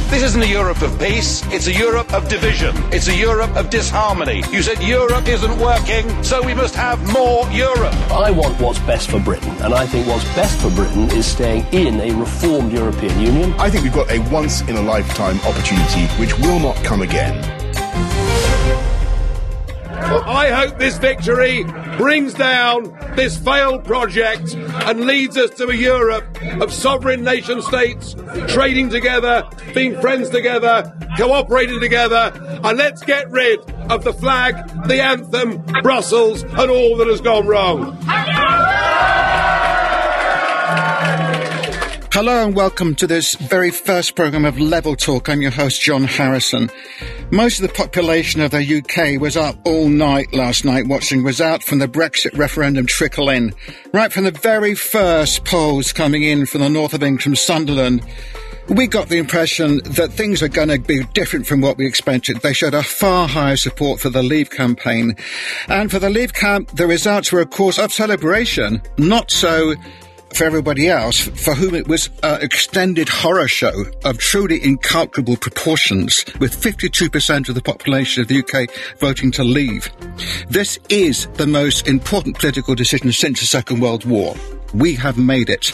This isn't a Europe of peace, it's a Europe of division. It's a Europe of disharmony. You said Europe isn't working, so we must have more Europe. I want what's best for Britain, and I think what's best for Britain is staying in a reformed European Union. I think we've got a once-in-a-lifetime opportunity which will not come again. I hope this victory brings down this failed project and leads us to a Europe of sovereign nation states trading together, being friends together, cooperating together, and let's get rid of the flag, the anthem, Brussels, and all that has gone wrong. Hello and welcome to this very first programme of Level Talk. I'm your host, John Harrison. Most of the population of the UK was up all night last night watching results from the Brexit referendum trickle in. Right from the very first polls coming in from the north of England, from Sunderland, we got the impression that things are going to be different from what we expected. They showed a far higher support for the Leave campaign. And for the Leave camp, the results were a cause of celebration, not so for everybody else, for whom it was an extended horror show of truly incalculable proportions, with 52% of the population of the UK voting to leave. This is the most important political decision since the Second World War. We have made it.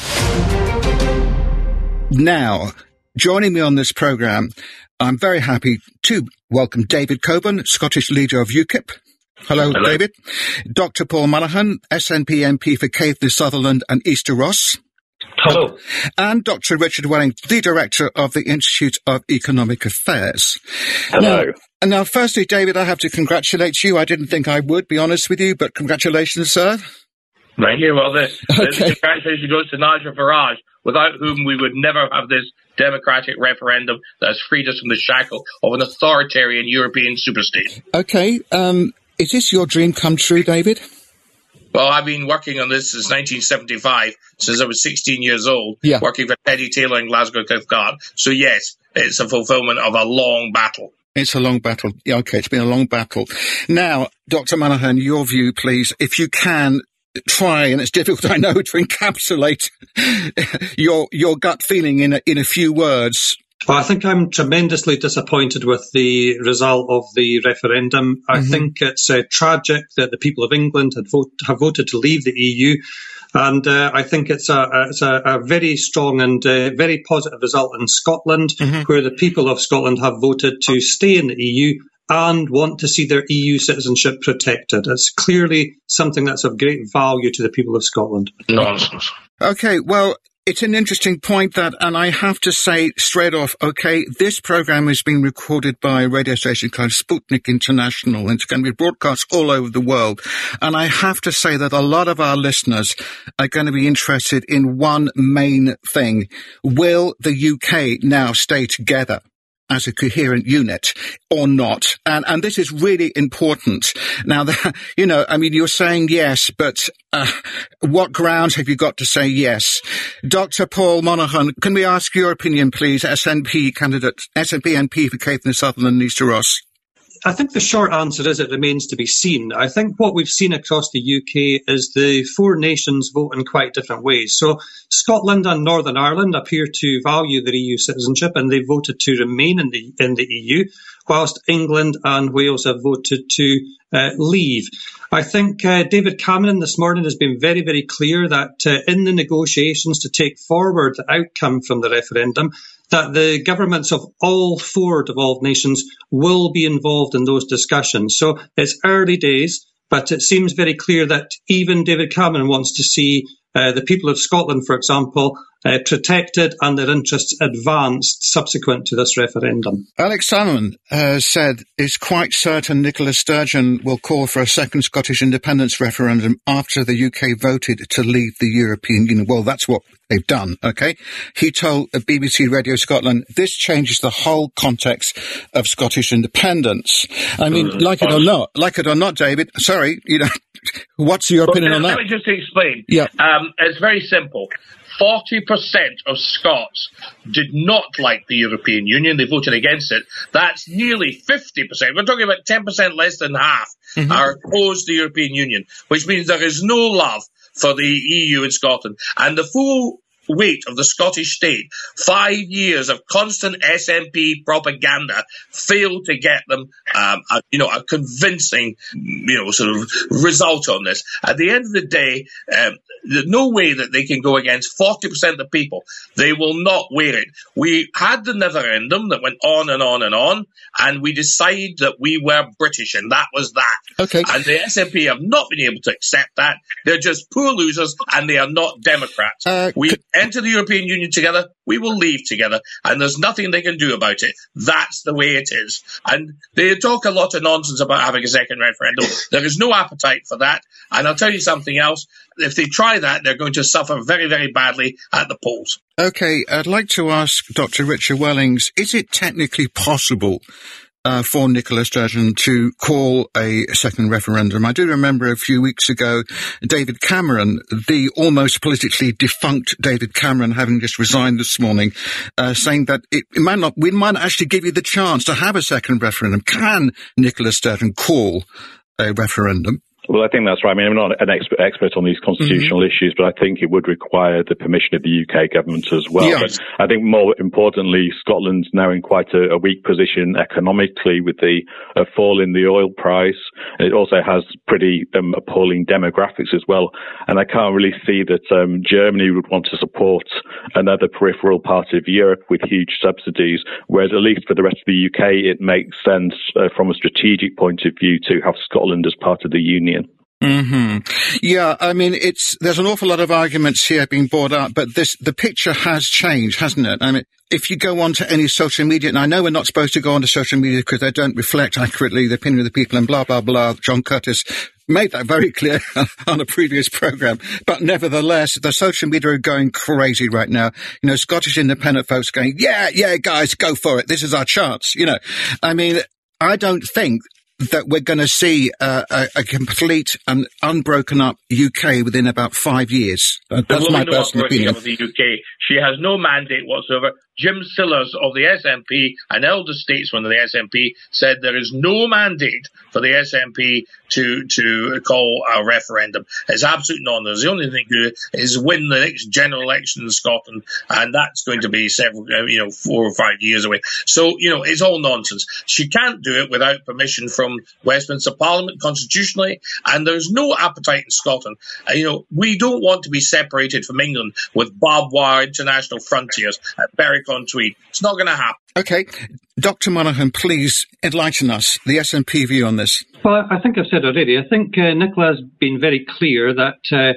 Now, joining me on this programme, I'm very happy to welcome David Coburn, Scottish leader of UKIP. Hello, David. Dr. Paul Monaghan, SNP MP for Caithness, Sutherland and Easter Ross. Hello. And Dr. Richard Welling, the Director of the Institute of Economic Affairs. Hello. Now, firstly, David, I have to congratulate you. I didn't think I would, be honest with you, but congratulations, sir. Thank you. Well, the congratulations goes to Nigel Farage, without whom we would never have this democratic referendum that has freed us from the shackle of an authoritarian European superstate. Okay, is this your dream come true, David? Well, I've been working on this since 1975, since I was 16 years old, working for Teddy Taylor in Glasgow Cliff Guard. So, yes, it's a fulfilment of a long battle. It's a long battle. Yeah, okay, it's been a long battle. Now, Dr. Monaghan, your view, please, if you can try, and it's difficult, I know, to encapsulate your gut feeling in a few words. Well, I think I'm tremendously disappointed with the result of the referendum. I think it's tragic that the people of England have voted to leave the EU. And I think it's a very strong and very positive result in Scotland, where the people of Scotland have voted to stay in the EU and want to see their EU citizenship protected. It's clearly something that's of great value to the people of Scotland. Nonsense. Okay, well, it's an interesting point that, and I have to say straight off, okay, this programme is being recorded by a radio station called Sputnik International, and it's going to be broadcast all over the world. And I have to say that a lot of our listeners are going to be interested in one main thing. Will the UK now stay together as a coherent unit or not? And this is really important. Now, you're saying yes, but what grounds have you got to say yes? Dr. Paul Monaghan, can we ask your opinion, please, SNP MP for Caithness, Sutherland and Easter Ross? I think the short answer is it remains to be seen. I think what we've seen across the UK is the four nations vote in quite different ways. So Scotland and Northern Ireland appear to value their EU citizenship and they voted to remain in the EU, whilst England and Wales have voted to leave. I think David Cameron this morning has been very, very clear that in the negotiations to take forward the outcome from the referendum, that the governments of all four devolved nations will be involved in those discussions. So it's early days, but it seems very clear that even David Cameron wants to see the people of Scotland, for example, protected and their interests advanced subsequent to this referendum. Alex Salmond said it's quite certain Nicola Sturgeon will call for a second Scottish independence referendum after the UK voted to leave the European Union. Well, that's what they've done, okay? He told BBC Radio Scotland, this changes the whole context of Scottish independence. I mean, like it or not, David, sorry, what's your opinion on that? Let me just explain. Yeah. It's very simple. 40% of Scots did not like the European Union. They voted against it. That's nearly 50%. We're talking about 10% less than half are opposed to the European Union, which means there is no love for the EU in Scotland. And the full weight of the Scottish state, 5 years of constant SNP propaganda failed to get them, a convincing, sort of result on this. At the end of the day, there's no way that they can go against 40% of the people. They will not wear it. We had the referendum that went on and on and on, and we decided that we were British, and that was that. Okay. And the SNP have not been able to accept that. They're just poor losers, and they are not Democrats. We enter the European Union together, we will leave together, and there's nothing they can do about it. That's the way it is. And they talk a lot of nonsense about having a second referendum. There is no appetite for that. And I'll tell you something else. If they try that, they're going to suffer very, very badly at the polls. Okay, I'd like to ask Dr. Richard Wellings, is it technically possible for Nicola Sturgeon to call a second referendum? I do remember a few weeks ago, David Cameron, the almost politically defunct David Cameron, having just resigned this morning, saying that we might actually give you the chance to have a second referendum. Can Nicola Sturgeon call a referendum? Well, I think that's right. I mean, I'm not an expert on these constitutional issues, but I think it would require the permission of the UK government as well. Yes. But I think more importantly, Scotland's now in quite a weak position economically with the fall in the oil price. And it also has pretty appalling demographics as well. And I can't really see that Germany would want to support another peripheral part of Europe with huge subsidies, whereas at least for the rest of the UK, it makes sense from a strategic point of view to have Scotland as part of the Union. Mm-hmm. Yeah, I mean, there's an awful lot of arguments here being brought up, but the picture has changed, hasn't it? I mean, if you go onto any social media, and I know we're not supposed to go onto social media because they don't reflect accurately the opinion of the people and blah, blah, blah. John Curtis made that very clear on a previous program. But nevertheless, the social media are going crazy right now. Scottish independent folks going, yeah, guys, go for it. This is our chance. I mean, I don't think that we're going to see a complete and unbroken up UK within about 5 years. That's my personal opinion. Of the UK. She has no mandate whatsoever. Jim Sillars of the SNP, an elder statesman of the SNP, said there is no mandate for the SNP to call a referendum. It's absolute nonsense. The only thing to do is win the next general election in Scotland, and that's going to be 4 or 5 years away. So, it's all nonsense. She can't do it without permission from Westminster Parliament constitutionally, and there's no appetite in Scotland. We don't want to be separated from England with barbed wire international frontiers at Berwick-on-Tweed. It's not going to happen. Okay. Dr. Monaghan, please enlighten us, the SNP view on this. Well, I think I've said already. I think Nicola's been very clear that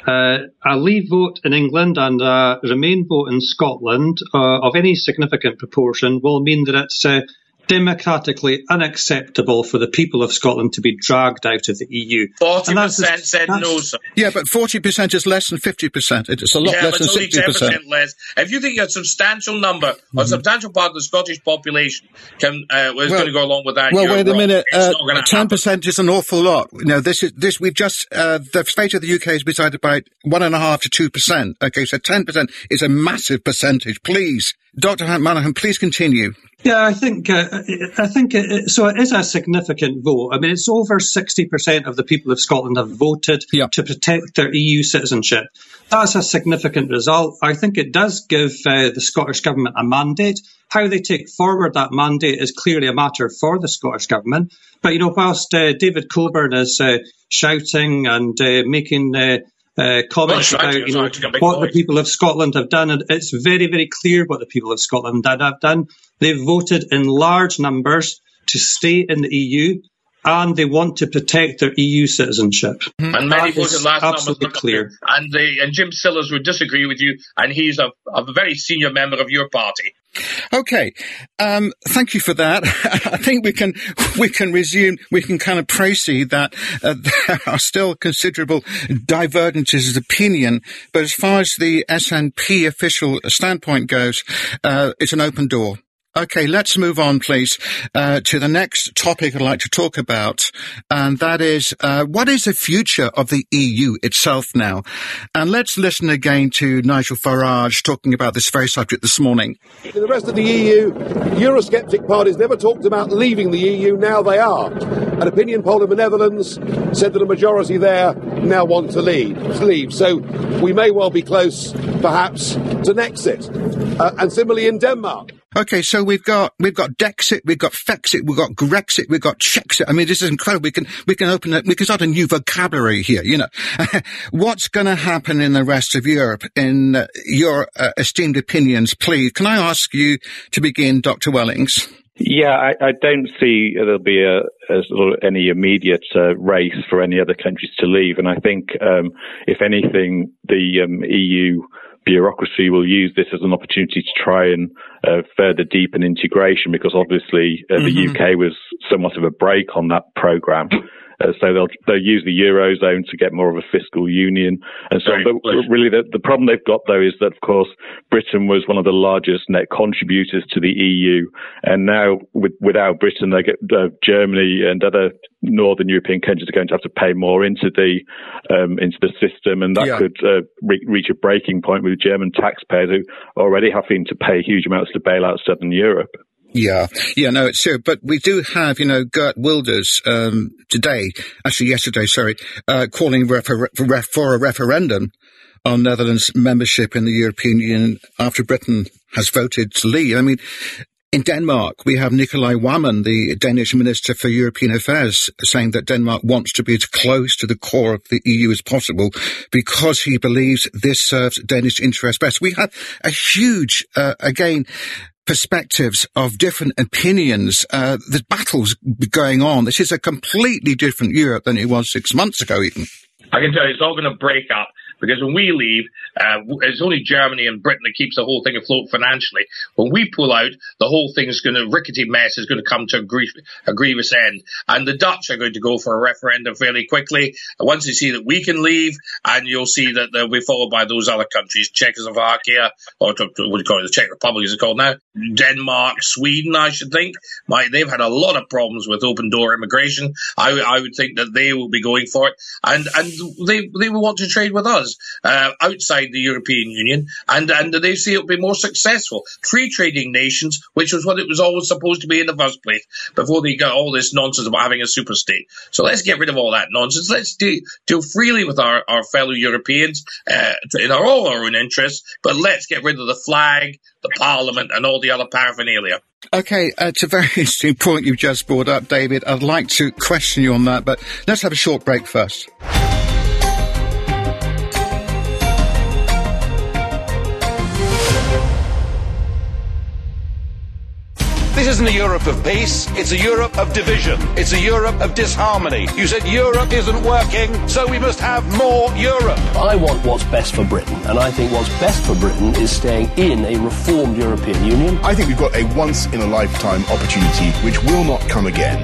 a leave vote in England and a remain vote in Scotland of any significant proportion will mean that it's democratically unacceptable for the people of Scotland to be dragged out of the EU. 40% said no, sir. Yeah, but 40% is less than 50%. It's a lot less than 60%. Yeah, but only 10% less. If you think a substantial number, or a substantial part of the Scottish population was going to go along with that, well, wait a minute. 10% is an awful lot. We've just, the fate of the UK is decided by 1.5% to 2%. Okay, so 10% is a massive percentage. Please, Dr. Monaghan, please continue. Yeah, I think so. It is a significant vote. I mean, it's over 60% of the people of Scotland have voted to protect their EU citizenship. That's a significant result. I think it does give the Scottish Government a mandate. How they take forward that mandate is clearly a matter for the Scottish Government. But, whilst David Coburn is shouting and making comments about what the people of Scotland have done, and it's very, very clear what the people of Scotland have done. They've voted in large numbers to stay in the EU, and they want to protect their EU citizenship. And many voted large numbers. Clear. And Jim Sillars would disagree with you, and he's a very senior member of your party. Okay, thank you for that. I think we can resume. We can kind of proceed that there are still considerable divergences of opinion, but as far as the SNP official standpoint goes, it's an open door. Okay, let's move on, please, to the next topic I'd like to talk about, and that is, what is the future of the EU itself now? And let's listen again to Nigel Farage talking about this very subject this morning. In the rest of the EU, Eurosceptic parties never talked about leaving the EU, now they are. An opinion poll in the Netherlands said that a majority there now want to leave. So we may well be close, perhaps, to Nexit. And similarly in Denmark. Okay, so we've got Dexit, we've got Fexit, we've got Grexit, we've got Chexit. I mean, this is incredible. We can start a new vocabulary here, you know. What's going to happen in the rest of Europe, in your esteemed opinions, please? Can I ask you to begin, Dr. Wellings? Yeah, I don't see there'll be any immediate race for any other countries to leave. And I think, if anything, the EU bureaucracy will use this as an opportunity to try and further deepen integration, because obviously the UK was somewhat of a break on that programme. So they'll use the Eurozone to get more of a fiscal union. And so really the problem they've got, though, is that, of course, Britain was one of the largest net contributors to the EU. And now without Britain, they get Germany and other northern European countries are going to have to pay more into the system. And that could reach a breaking point with German taxpayers who are already having to pay huge amounts to bail out Southern Europe. Yeah, no, it's true. But we do have, Geert Wilders, yesterday, calling for a referendum on Netherlands membership in the European Union after Britain has voted to leave. I mean, in Denmark, we have Nicolai Wammen, the Danish Minister for European Affairs, saying that Denmark wants to be as close to the core of the EU as possible because he believes this serves Danish interests best. We have a huge, perspectives of different opinions. The battle's going on. This is a completely different Europe than it was 6 months ago, even. I can tell you, it's all going to break up. Because when we leave, it's only Germany and Britain that keeps the whole thing afloat financially. When we pull out, the whole rickety mess is going to come to a grievous end. And the Dutch are going to go for a referendum fairly quickly. Once they see that we can leave, and you'll see that they'll be followed by those other countries, Czechoslovakia, or what do you call it, the Czech Republic is it called now? Denmark, Sweden, I should think. They've had a lot of problems with open door immigration. I would think that they will be going for it. And they will want to trade with us. Outside the European Union, and they see it will be more successful. Free trading nations, which was what it was always supposed to be in the first place, before they got all this nonsense about having a super state. So let's get rid of all that nonsense. Let's deal freely with our fellow Europeans in all our own interests, but let's get rid of the flag, the parliament, and all the other paraphernalia. Okay, it's a very interesting point you've just brought up, David. I'd like to question you on that, but let's have a short break first. This isn't a Europe of peace, it's a Europe of division. It's a Europe of disharmony. You said Europe isn't working, so we must have more Europe. I want what's best for Britain, and I think what's best for Britain is staying in a reformed European Union. I think we've got a once-in-a-lifetime opportunity which will not come again.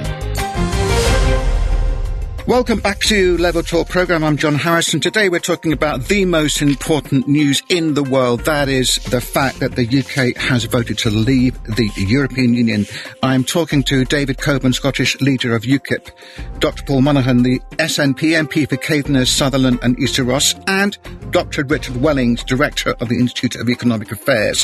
Welcome back to Level Talk programme. I'm John Harrison. Today we're talking about the most important news in the world. That is the fact that the UK has voted to leave the European Union. I'm talking to David Coburn, Scottish leader of UKIP, Dr. Paul Monaghan, the SNP MP for Caithness, Sutherland and Easter Ross, and Dr. Richard Wellings, Director of the Institute of Economic Affairs.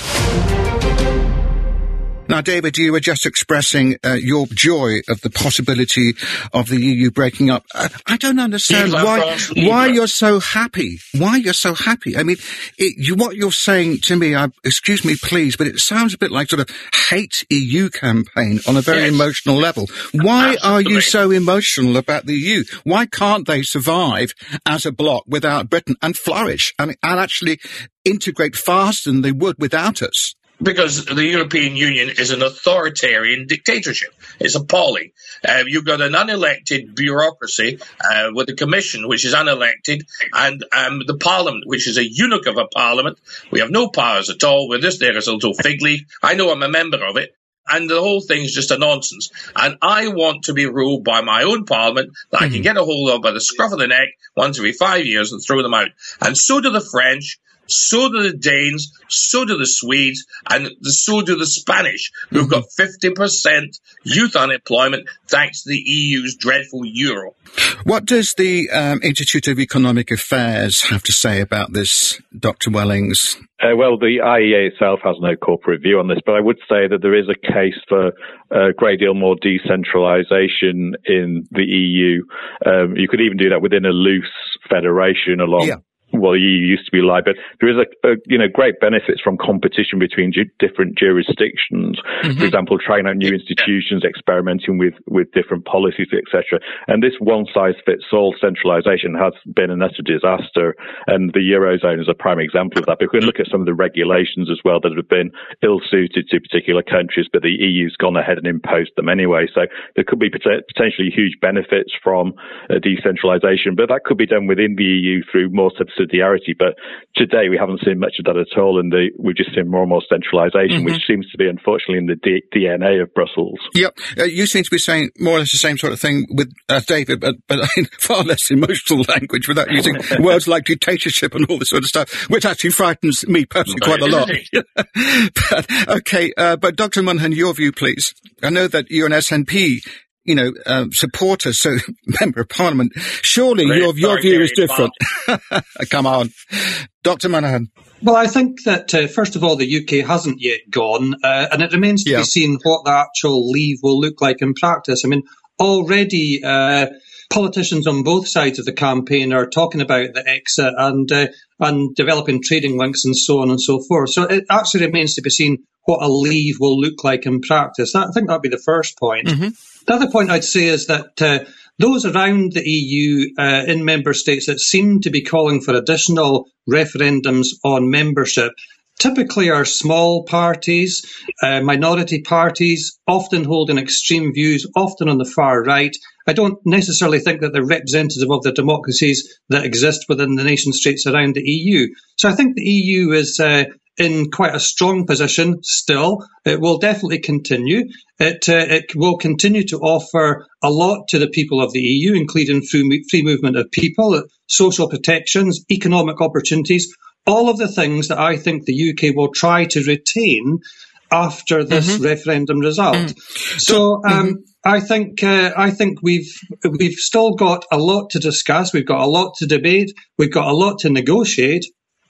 Now, David, you were just expressing your joy of the possibility of the EU breaking up. I don't understand why you're so happy. Why you're so happy? I mean, what you're saying to me, excuse me, please, but it sounds a bit like sort of hate EU campaign on a very emotional level. Why are you so emotional about the EU? Why can't they survive as a bloc without Britain and flourish and actually integrate faster than they would without us? Because the European Union is an authoritarian dictatorship. It's appalling. You've got an unelected bureaucracy with the Commission, which is unelected, and the Parliament, which is a eunuch of a Parliament. We have no powers at all. We're just there as a little fig leaf. I know I'm a member of it. And the whole thing's just a nonsense. And I want to be ruled by my own parliament that I can get a hold of by the scruff of the neck once every 5 years and throw them out. And so do the French. so do the Danes, so do the Swedes, and so do the Spanish, who've got 50% youth unemployment thanks to the EU's dreadful euro. What does the Institute of Economic Affairs have to say about this, Dr. Wellings? Well, the IEA itself has no corporate view on this, but I would say that there is a case for a great deal more decentralization in the EU. You could even do that within a loose federation along. Yeah. Well, EU used to be like, but there is great benefits from competition between different jurisdictions. Mm-hmm. For example, trying out new institutions, experimenting with different policies, etc. And this one-size-fits-all centralization has been an utter disaster. And the Eurozone is a prime example of that. But we can look at some of the regulations as well that have been ill-suited to particular countries, but the EU's gone ahead and imposed them anyway. So there could be potentially huge benefits from decentralization, but that could be done within the EU through more subsidiarity. But today we haven't seen much of that at all, and we've just seen more and more centralisation, which seems to be, unfortunately, in the DNA of Brussels. Yep. You seem to be saying more or less the same sort of thing with David, but in far less emotional language, without using words like dictatorship and all this sort of stuff, which actually frightens me personally quite a lot. But Dr. Monaghan, your view, please. I know that you're an SNP supporter, so member of Parliament. Surely your view is different. Come on. Dr. Monaghan. Well, I think that, first of all, the UK hasn't yet gone, and it remains to be seen what the actual leave will look like in practice. I mean, already politicians on both sides of the campaign are talking about the exit and developing trading links and so on and so forth. So it actually remains to be seen what a leave will look like in practice. I think that would be the first point. Mm-hmm. The other point I'd say is that those around the EU in member states that seem to be calling for additional referendums on membership typically are small parties, minority parties, often holding extreme views, often on the far right. I don't necessarily think that they're representative of the democracies that exist within the nation states around the EU. So I think the EU is in quite a strong position still. It will definitely continue. It will continue to offer a lot to the people of the EU, including free movement of people, social protections, economic opportunities, all of the things that I think the UK will try to retain after this referendum result. So I think we've still got a lot to discuss. We've got a lot to debate. We've got a lot to negotiate.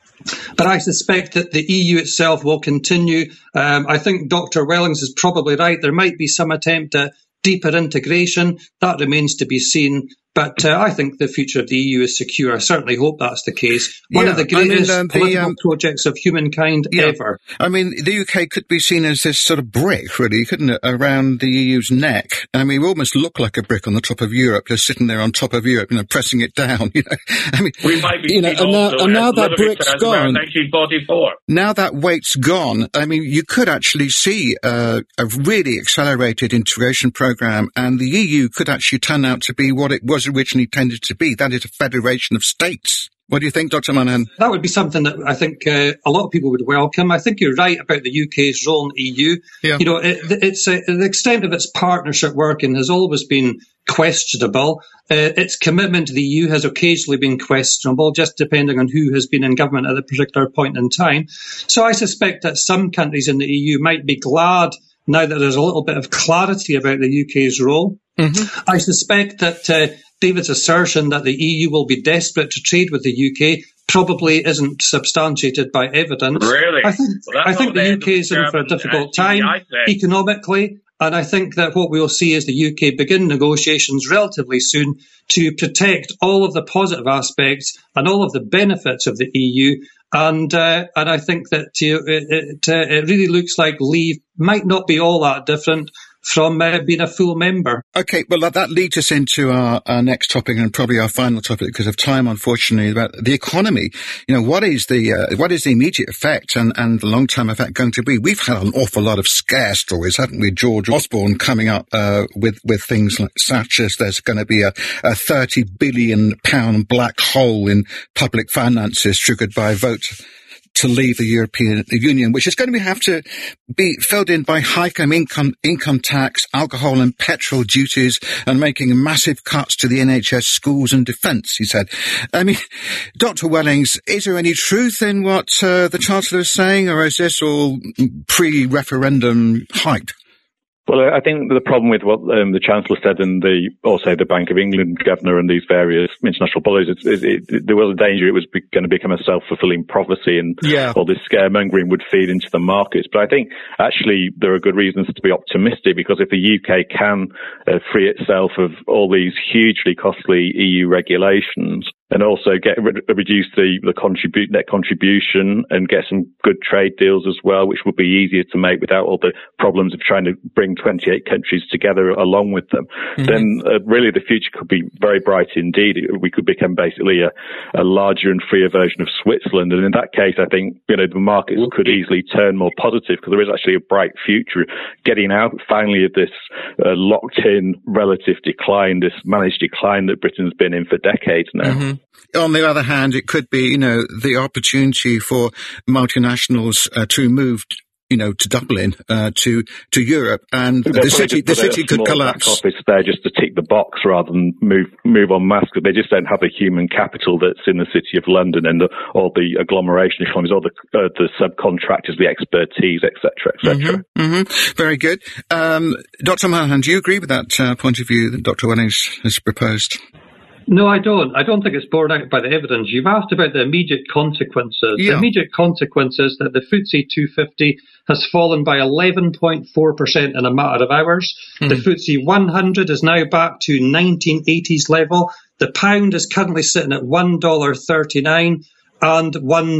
But I suspect that the EU itself will continue. I think Dr. Wellings is probably right. There might be some attempt at deeper integration. That remains to be seen. But I think the future of the EU is secure. I certainly hope that's the case. One of the greatest political projects of humankind ever. I mean, the UK could be seen as this sort of brick, really, couldn't it, around the EU's neck? I mean, we almost look like a brick on the top of Europe, just sitting there on top of Europe, pressing it down. I mean, we might be and now that brick's gone. 1944. Now that weight's gone. I mean, you could actually see a really accelerated integration program, and the EU could actually turn out to be what it was originally tended to be. That is a federation of states. What do you think, Dr. Monaghan? That would be something that I think a lot of people would welcome. I think you're right about the UK's role in the EU. Yeah. It's the extent of its partnership working has always been questionable. Its commitment to the EU has occasionally been questionable, just depending on who has been in government at a particular point in time. So I suspect that some countries in the EU might be glad now that there's a little bit of clarity about the UK's role. Mm-hmm. I suspect that David's assertion that the EU will be desperate to trade with the UK probably isn't substantiated by evidence. Really? I think the UK is in for a difficult time economically, and I think that what we will see is the UK begin negotiations relatively soon to protect all of the positive aspects and all of the benefits of the EU. And I think that it really looks like leave might not be all that different from being a full member. Okay, well, that leads us into our next topic, and probably our final topic because of time, unfortunately, about the economy. What is the immediate effect and the long-term effect going to be? We've had an awful lot of scare stories, haven't we? George Osborne coming up with things like such as there's going to be a £30 billion black hole in public finances triggered by vote to leave the European Union, which is going to have to be filled in by hiking income tax, alcohol and petrol duties, and making massive cuts to the NHS, schools and defence, he said. I mean, Dr. Wellings, is there any truth in what the Chancellor is saying, or is this all pre-referendum hype? Well, I think the problem with what the Chancellor said and also the Bank of England governor and these various international bodies, there was a danger it was going to become a self-fulfilling prophecy, and all this scaremongering would feed into the markets. But I think actually there are good reasons to be optimistic, because if the UK can free itself of all these hugely costly EU regulations, and also reduce the net contribution and get some good trade deals as well, which would be easier to make without all the problems of trying to bring 28 countries together along with them, then really the future could be very bright indeed. We could become basically a larger and freer version of Switzerland. And in that case, I think, the markets could easily turn more positive, because there is actually a bright future getting out finally of this locked in relative decline, this managed decline that Britain's been in for decades now. On the other hand, it could be, the opportunity for multinationals to move, to Dublin, to Europe, and the city could collapse. Office there just to tick the box rather than move en masse, because they just don't have the human capital that's in the City of London and all the agglomeration economies, all the subcontractors, the expertise, etc., etc. Very good. Dr. Monaghan, do you agree with that point of view that Dr. Wellings has proposed? No, I don't. I don't think it's borne out by the evidence. You've asked about the immediate consequences. Yeah. The immediate consequence is that the FTSE 250 has fallen by 11.4% in a matter of hours. The FTSE 100 is now back to 1980s level. The pound is currently sitting at $1.39 and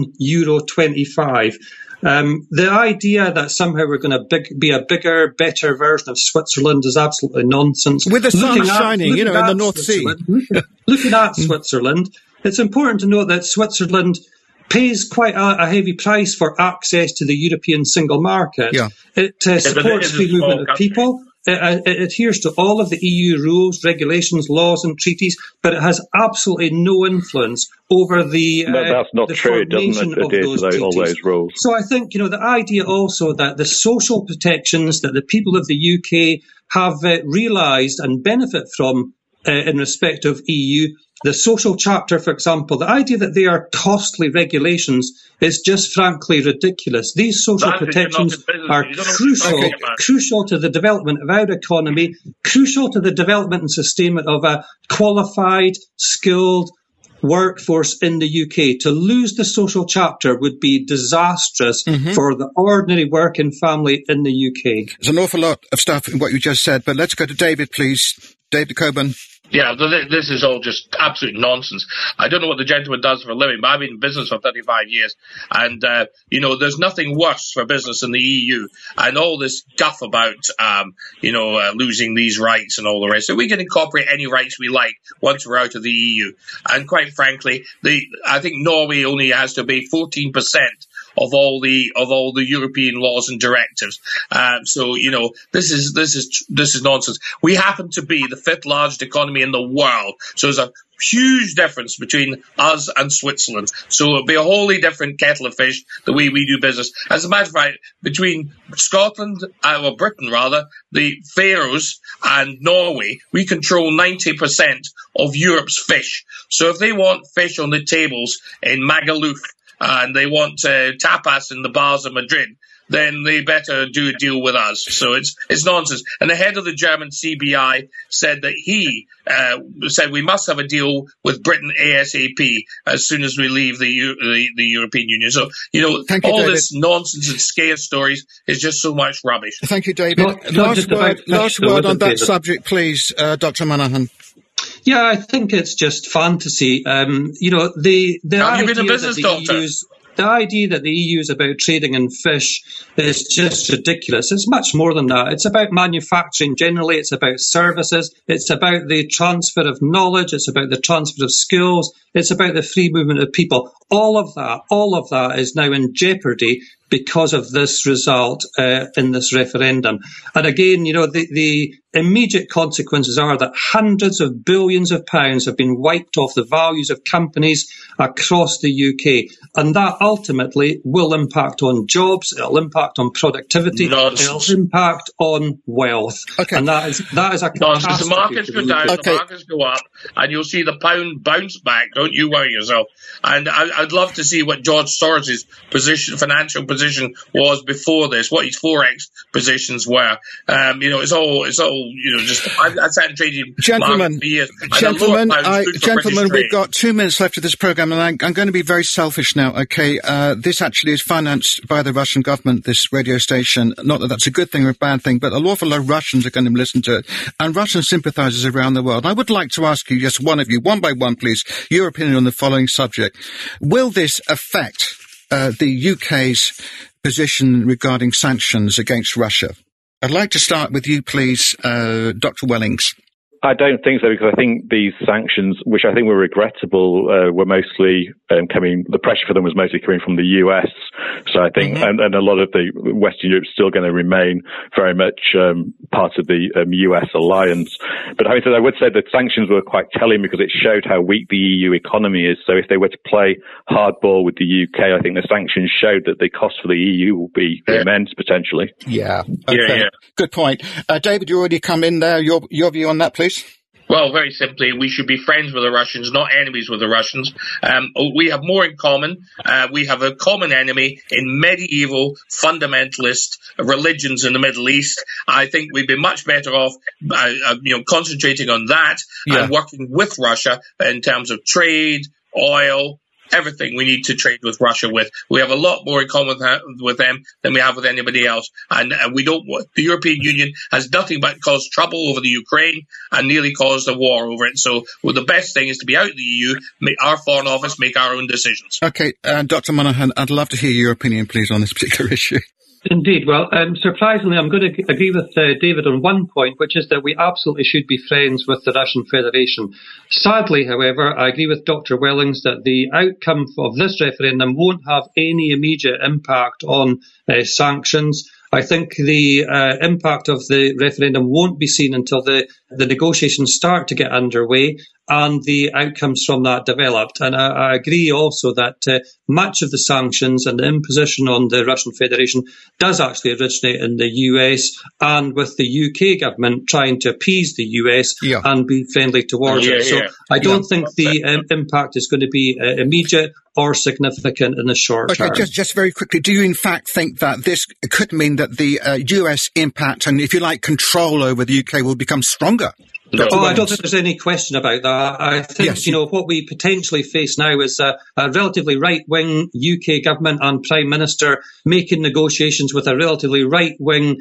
€1.25. The idea that somehow we're going to be a bigger, better version of Switzerland is absolutely nonsense. With the sun shining, in the North Sea. Looking at Switzerland, it's important to note that Switzerland pays quite a heavy price for access to the European single market. Yeah. It supports free movement of people. It adheres to all of the EU rules, regulations, laws and treaties, but it has absolutely no influence over the that's not the true. It doesn't adhere to all those rules. So I think, the idea also that the social protections that the people of the UK have realised and benefit from in respect of EU, the social chapter, for example, the idea that they are costly regulations is just frankly ridiculous. These social protections are crucial to the development of our economy, crucial to the development and sustainment of a qualified, skilled workforce in the UK. To lose the social chapter would be disastrous for the ordinary working family in the UK. There's an awful lot of stuff in what you just said, but let's go to David, please. David Coburn. Yeah, this is all just absolute nonsense. I don't know what the gentleman does for a living, but I've been in business for 35 years. And, there's nothing worse for business in the EU. And all this guff about, losing these rights and all the rest. So we can incorporate any rights we like once we're out of the EU. And quite frankly, I think Norway only has to obey 14% of all the European laws and directives. This is nonsense. We happen to be the fifth largest economy in the world, so there's a huge difference between us and Switzerland. So it'll be a wholly different kettle of fish the way we do business. As a matter of fact, between Scotland, or Britain rather, the Faroes and Norway, we control 90% of Europe's fish. So if they want fish on the tables in Magaluf, and they want tapas in the bars of Madrid, then they better do a deal with us. So it's nonsense. And the head of the German CBI said that he said we must have a deal with Britain ASAP as soon as we leave the European Union. So, Thank you, all David. this nonsense and scare stories is just so much rubbish. Thank you, David. Last word on that subject, please, Dr. Monaghan. Yeah, I think it's just fantasy. Have you been a business doctor? The idea that the EU is about trading in fish is just ridiculous. It's much more than that. It's about manufacturing generally. It's about services. It's about the transfer of knowledge. It's about the transfer of skills. It's about the free movement of people. All of that is now in jeopardy because of this result in this referendum. And again, the immediate consequences are that hundreds of billions of pounds have been wiped off the values of companies across the UK. And that ultimately will impact on jobs, it'll impact on productivity, it'll impact on wealth. Okay. And that is a catastrophe. The markets go down, the markets go up, and you'll see the pound bounce back. Don't you worry yourself. And I'd love to see what George Soros's financial position was before this, what his forex positions were. It's all just I sat and traded Gentlemen, for years. Gentlemen, we've got 2 minutes left of this program, and I'm going to be very selfish now. Okay, this actually is financed by the Russian government, this radio station. Not that that's a good thing or a bad thing, but an awful lot of Russians are going to listen to it, and Russian sympathizers around the world. I would like to ask you, just one of you, one by one, please, your opinion on the following subject. Will this affect the UK's position regarding sanctions against Russia? I'd like to start with you, please, Dr. Wellings. I don't think so, because I think these sanctions, which I think were regrettable, were mostly the pressure for them was mostly coming from the US. So I think, and a lot of the Western Europe is still going to remain very much part of the US alliance. But having said that, I would say that sanctions were quite telling because it showed how weak the EU economy is. So if they were to play hardball with the UK, I think the sanctions showed that the cost for the EU will be immense potentially. Yeah. Okay. Yeah. Good point. David, you already come in there. Your view on that, please? Well, very simply, we should be friends with the Russians, not enemies with the Russians. We have more in common. We have a common enemy in medieval fundamentalist religions in the Middle East. I think we'd be much better off, concentrating on that and working with Russia in terms of trade, oil, everything we need to trade with Russia with. We have a lot more in common with them than we have with anybody else. And the European Union has nothing but caused trouble over the Ukraine and nearly caused a war over it. So the best thing is to be out of the EU, make our Foreign Office make our own decisions. Okay, Dr. Monaghan, I'd love to hear your opinion, please, on this particular issue. Indeed. Well, surprisingly, I'm going to agree with David on one point, which is that we absolutely should be friends with the Russian Federation. Sadly, however, I agree with Dr. Wellings that the outcome of this referendum won't have any immediate impact on sanctions. I think the impact of the referendum won't be seen until the negotiations start to get underway and the outcomes from that developed. And I agree also that much of the sanctions and the imposition on the Russian Federation does actually originate in the US, and with the UK government trying to appease the US and be friendly towards it. So I don't think the impact is going to be immediate or significant in the short term. Okay, just very quickly, do you in fact think that this could mean that the US impact and, if you like, control over the UK will become stronger? I don't think there's any question about that. I think, what we potentially face now is a relatively right-wing UK government and Prime Minister making negotiations with a relatively right-wing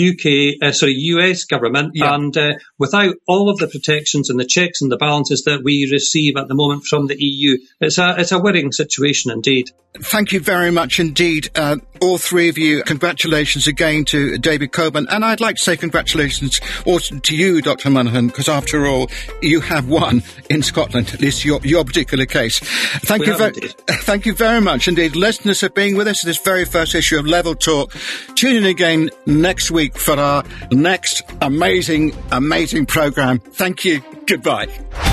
US government, and without all of the protections and the checks and the balances that we receive at the moment from the EU, it's a worrying situation indeed. Thank you very much indeed, all three of you. Congratulations again to David Coburn, and I'd like to say congratulations also to you, Dr. Monaghan, because after all, you have won in Scotland, at least your particular case. Thank you very much indeed, listeners, for being with us in this very first issue of Level Talk. Tune in again next week for our next amazing programme. Thank you. Goodbye.